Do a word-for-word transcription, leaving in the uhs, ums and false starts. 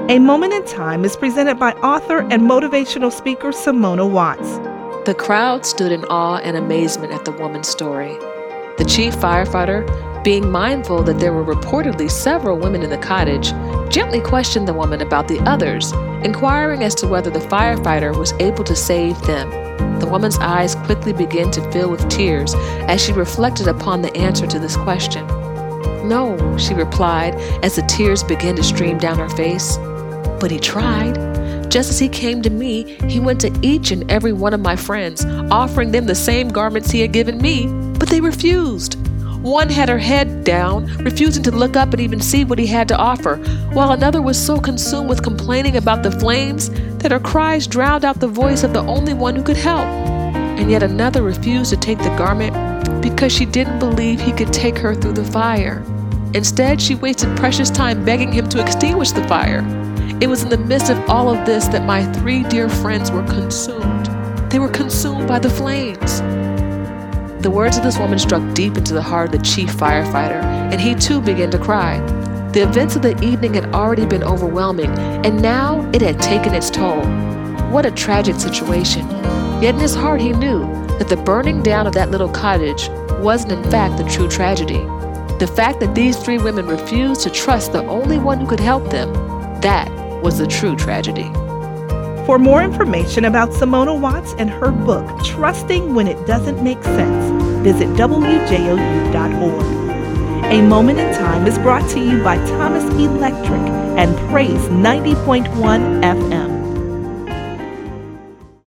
A Moment in Time is presented by author and motivational speaker Simona Watts. The crowd stood in awe and amazement at the woman's story. The chief firefighter, being mindful that there were reportedly several women in the cottage, gently questioned the woman about the others, inquiring as to whether the firefighter was able to save them. The woman's eyes quickly began to fill with tears as she reflected upon the answer to this question. "No," she replied as the tears began to stream down her face. "But he tried. Just as he came to me, he went to each and every one of my friends, offering them the same garments he had given me, but they refused. One had her head down, refusing to look up and even see what he had to offer, while another was so consumed with complaining about the flames that her cries drowned out the voice of the only one who could help. And yet another refused to take the garment because she didn't believe he could take her through the fire. Instead, she wasted precious time begging him to extinguish the fire. It was in the midst of all of this that my three dear friends were consumed. They were consumed by the flames." The words of this woman struck deep into the heart of the chief firefighter, and he too began to cry. The events of the evening had already been overwhelming, and now it had taken its toll. What a tragic situation. Yet in his heart he knew that the burning down of that little cottage wasn't in fact the true tragedy. The fact that these three women refused to trust the only one who could help them, that was the true tragedy. For more information about Simona Watts and her book, Trusting When It Doesn't Make Sense, visit W J O U dot org. A Moment in Time is brought to you by Thomas Electric and Praise ninety point one F M.